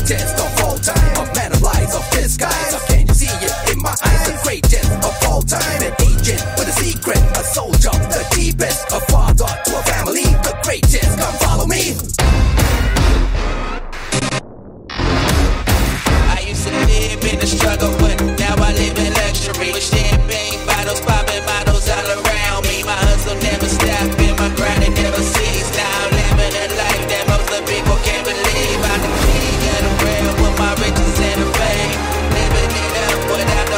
greatest of all time. A man of lies of disguise. Can you see it in my eyes? The greatest of all time. An agent